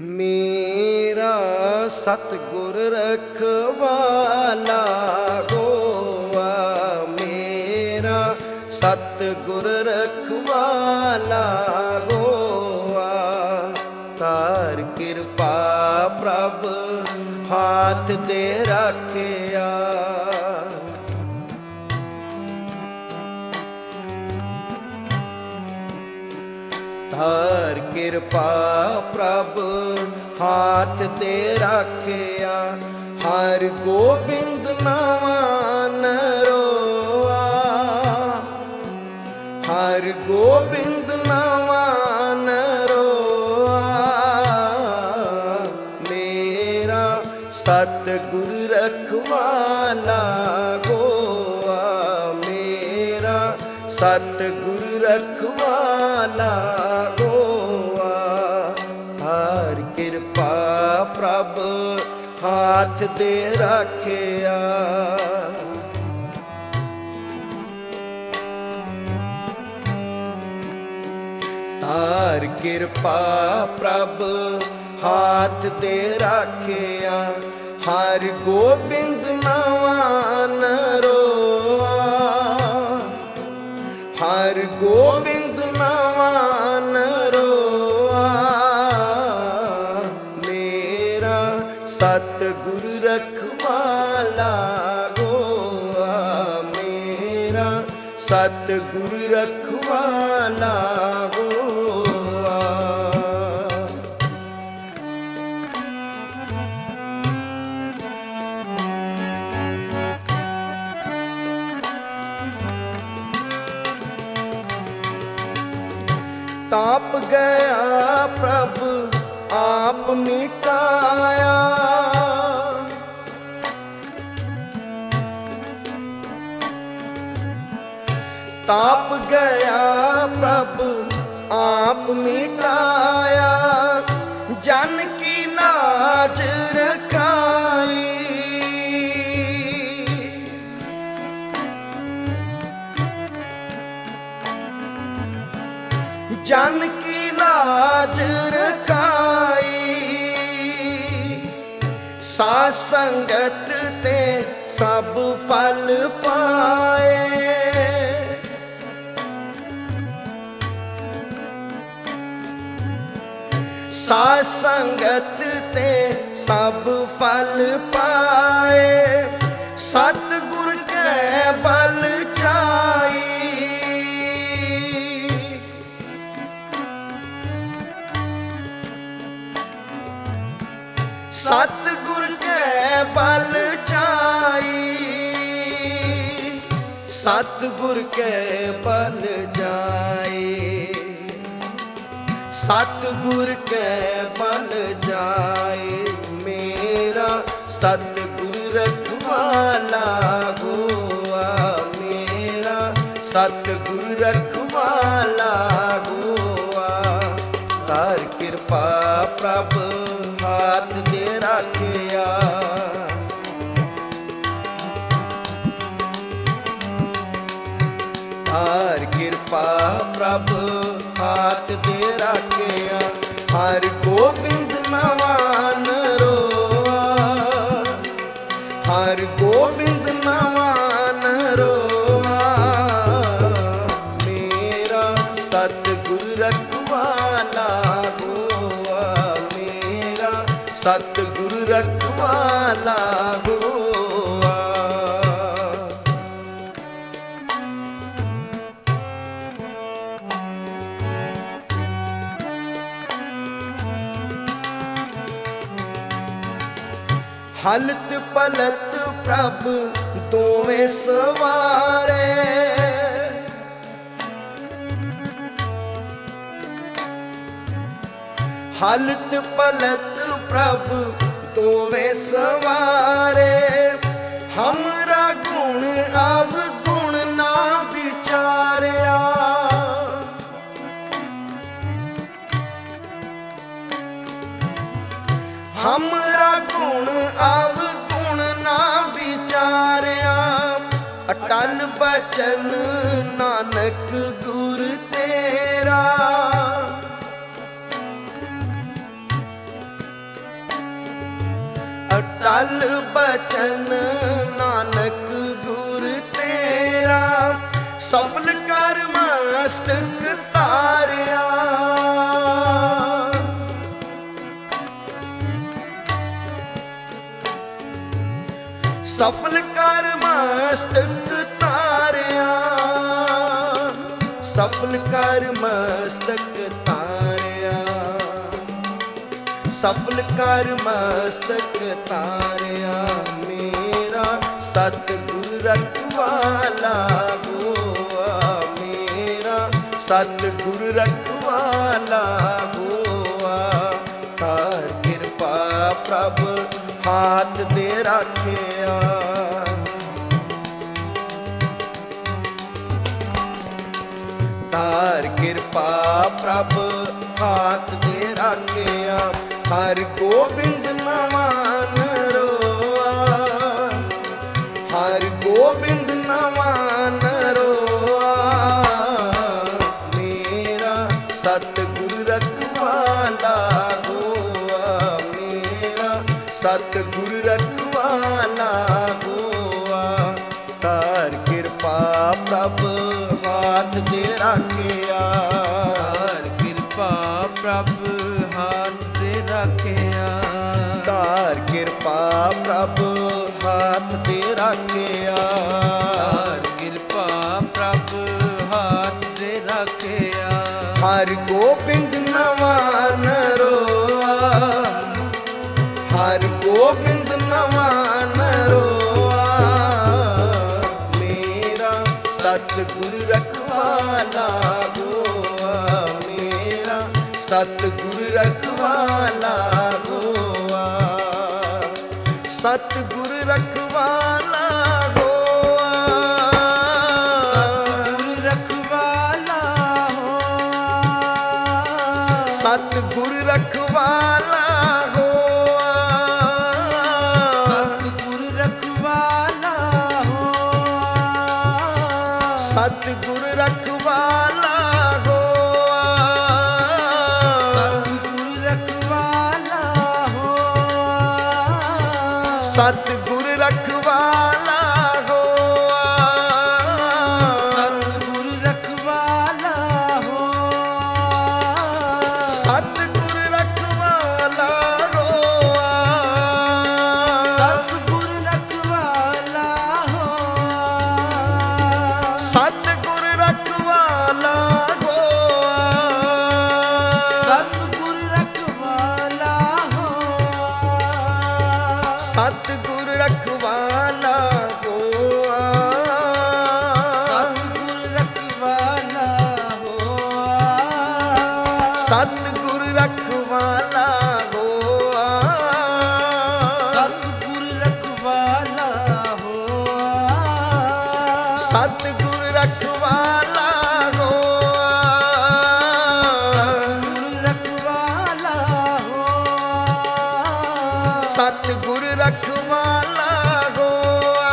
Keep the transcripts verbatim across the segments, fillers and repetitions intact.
मेरा सतगुर रखवाला होआ, मेरा सतगुर रखवाला होआ। तार कृपा प्रभ हाथ दे रखिया, तार कृपा प्रभ हाथ ते रखिया। हर गोबिंद नावा नरोआ, हर गोबिंद नावा नरोआ। मेरा सतगुर रखवाला होआ, मेरा सतगुर रखवाला होआ। हर कृपा प्रभ हाथ दे रखिया, तार कृपा प्रभ हाथ दे रखिया। हर गोबिंद नावा नरोआ, हर गोबिंद नावा नरोआ। मेरा सतगुर रखवाला होआ, मेरा सतगुर रखवाला होआ। ताप गया प्रभु आप मिटाया, ताप गया प्रभु आप मिटाया। जन की लाज रखाई, जन की लाज रखाई। साध संगत ते सब फल पाए, साध संगत ते सब फल पाए। सतगुर के बल चाई, सतगुर के बल चाई, सतगुर के बल जाए, सतगुर के बल जाए। मेरा सतगुर रखवाला होआ, मेरा सतगुर रखवाला होआ। तार कृपा प्रभ हाथ दे रखिया, तार कृपा प्रभ हाथ दे रखिया। हर गोबिंद नावा नरोआ, हर गोबिंद नावा नरोआ। मेरा सतगुर रखवाला होआ, मेरा सतगुर रखवाला होआ। हलत पलत प्रभ दोवें सवारे, हलत पलत प्रभ दोवें सवारे। हमरा गुण अवगुण ना विचारिया, हमरा गुण अवगुण ना विचारिया। अटल बचन नानक गुर तेरा, ਅਟਲ ਬਚਨ ਨਾਨਕ ਗੁਰ ਤੇਰਾ, ਸਫਲ ਕਰ ਮਸਤਕ ਤਾਰਿਆ। ਸਫਲ ਕਰ ਮਸਤਕ ਤਾਰਿਆ, ਸਫਲ ਕਰ ਮਸਤਕ ਤਾਰਿਆ, ਸਫਲ ਕਰ ਮਸਤਕ ਤਾਰਿਆ। ਮੇਰਾ ਸਤਿਗੁਰ ਰਖਵਾਲਾ ਹੋਆ, ਮੇਰਾ ਸਤਿਗੁਰ ਰਖਵਾਲਾ ਹੋਆ। ਕਰ ਕਿਰਪਾ ਪ੍ਰਭ ਹਾਥ ਦੇ ਰਾਖਿਆ, ਤਾਰ ਕਿਰਪਾ ਪ੍ਰਭ ਹਾਥ ਦੇ ਰਾਖਿਆ। ਹਰਿ ਗੋਬਿੰਦ ਨਵਾਨ ਰੋਆ, ਹਰਿ ਗੋਬਿੰਦ ਨਵਾਨ ਰੋਆ। ਮੇਰਾ ਸਤਿਗੁਰ ਰਖਵਾਲਾ ਹੋਆ, ਮੇਰਾ ਸਤਿਗੁਰ ਰਖਵਾਲਾ ਹੋਆ। ਤਾਰ ਕਿਰਪਾ ਪ੍ਰਭ ਹਾਥ ਦੇ ਰਾਖਿਆ, ਤਾਰ ਕਿਰਪਾ ਪ੍ਰਭ ਹਾਥ ਦੇ ਰਾਖਿਆ। ਤਾਰ ਕਿਰਪਾ ਪ੍ਰਭ ਹਾਥ ਦੇ ਰਾਖਿਆ, ਤਾਰ ਕਿਰਪਾ ਪ੍ਰਭ ਹਾਥ ਦੇ ਰਾਖਿਆ। ਹਰਿ ਗੋਬਿੰਦ ਨਵਾਨ ਰੋਆ, ਹਰਿ ਗੋਬਿੰਦ ਨਵਾਨ ਰੋਆ। ਮੇਰਾ ਸਤਿਗੁਰ ਰਖਵਾਲਾ ਹੋਆ, ਮੇਰਾ ਸਤਿਗੁਰ ਰਖਵਾਲਾ ਹੋਆ। ਸਤਿਗੁਰ ਰਖਵਾਲਾ ਹੋਆ, ਸਤਿਗੁਰ ਰਖਵਾਲਾ ਹੋਆ, ਸਤਿਗੁਰ ਰਖਵਾਲਾ ਹੋਆ। ਸਤਿਗੁਰ ਰਖਵਾਲਾ ਹੋਆ, ਸਤਿਗੁਰ ਰਖਵਾਲਾ ਹੋਆ, ਸਤਿਗੁਰ ਰਖਵਾਲਾ ਹੋਆ, ਸਤਿਗੁਰ ਰਖਵਾਲਾ ਹੋਆ। ਸਤਿਗੁਰ ਰਖਵਾਲਾ ਹੋਆ, ਸਤਿਗੁਰ ਰਖਵਾਲਾ ਹੋਆ, ਸਤਿਗੁਰ ਰਖਵਾਲਾ ਹੋਆ, ਸਤਿਗੁਰ ਰਖਵਾਲਾ ਹੋਆ, ਸਤਿਗੁਰ ਰਖਵਾਲਾ ਹੋਆ, ਸਤਿਗੁਰ ਰਖਵਾਲਾ ਹੋਆ, ਸਤਿਗੁਰ ਰਖਵਾਲਾ ਹੋਆ, ਸਤਿਗੁਰ ਰਖਵਾਲਾ ਹੋਆ, ਸਤਿਗੁਰ ਰਖਵਾਲਾ ਹੋਆ, ਸਤਿਗੁਰ ਰਖਵਾਲਾ ਹੋਆ, ਸਤਿਗੁਰ ਰਖਵਾਲਾ ਹੋਆ,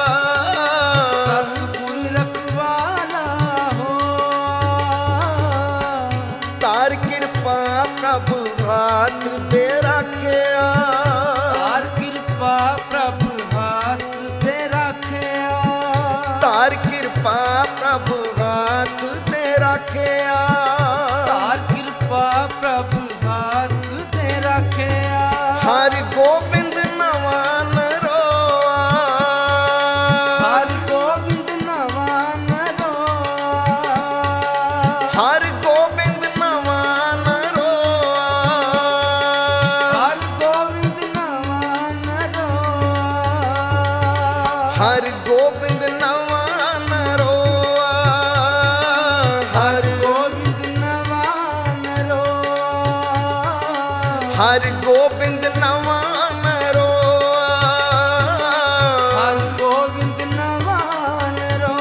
ਸਤਿਗੁਰ ਰਖਵਾਲਾ ਹੋਆ। ਸਤਿਗੁਰ ਰਖਵਾਲਾ ਹੋਆ। ਤਾਰ ਕਿਰਪਾ ਪ੍ਰਭ ਹਾਥ ਦੇ ਰਾਖਿਆ, ਤਾਰ ਕਿਰਪਾ ਪ੍ਰਭ ਹਾਥ ਤੇ ਰਾਖਿਆ, ਤਾਰ ਕਿਰਪਾ ਪ੍ਰਭ ਹਾਥ ਦੇ ਰਾਖਿਆ। ਤਾਰ ਕਿਰਪਾ ਪ੍ਰਭ ਹਾਥ ਤੇ ਰਾਖਿਆ। ਹਰਿ ਗੋਬਿੰਦ ਨਵਾਨ ਰੋਆ, ਹਰਿ ਗੋਬਿੰਦ ਨਵਾਨ ਰੋਆ, ਹਰਿ ਗੋਬਿੰਦ ਨਵਾਨ ਰੋਆ, ਹਰਿ ਗੋਬਿੰਦ ਨਵਾਨ ਰੋਆ, ਹਰਿ ਗੋਬਿੰਦ ਨਵਾਨ ਰੋਆ, ਹਰਿ ਗੋਬਿੰਦ ਨਵਾਨ ਰੋਆ, ਹਰਿ ਗੋਬਿੰਦ ਨਵਾਨ ਰੋਆ, ਹਰਿ ਗੋਬਿੰਦ ਨਵਾਨ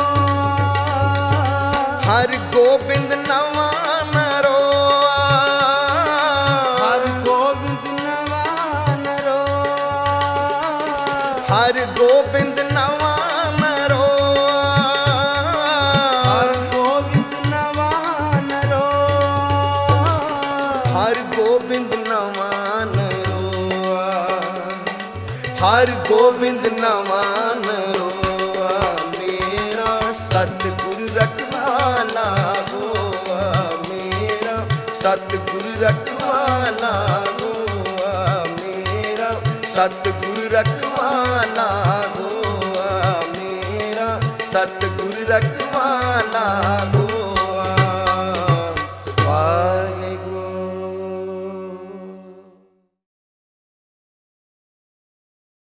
ਰੋਆ, ਹਰਿ ਗੋਬਿੰਦ ਨਵਾਨ ਰੋਆ, ਹਰਿ ਗੋਬਿੰਦ ਨਵਾਨ ਰੋਆ, ਹਰਿ ਗੋਬਿੰਦ ਨਵਾਨ ਰੋਆ, ਹਰਿ ਗੋਬਿੰਦ ਨਵਾਨ ਰੋਆ, ਹਰਿ ਗੋਬਿੰਦ ਨਵਾਨ ਰੋਆ। ਹਰ ਗੋਬਿੰਦ ਨਵਾਨ ਰੋਆ ਮੇਰਾ ਸਤਿਗੁਰ ਰਖਵਾਲਾ ਹੋਆ ਮੇਰਾ ਸਤਿਗੁਰ ਰਖਵਾਲਾ ਹੋਆ ਮੇਰਾ ਸਤਿਗੁਰ ਰਖਵਾਲਾ ਹੋਆ ਮੇਰਾ ਸਤਿਗੁਰ ਰਖਵਾਲਾ